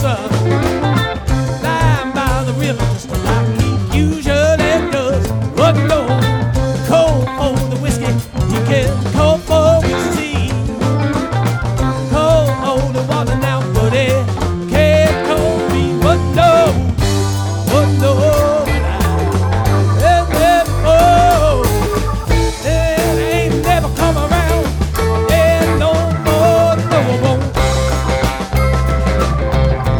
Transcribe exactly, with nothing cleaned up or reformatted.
lying by the river just like he usually does. Run low, cold for the whiskey.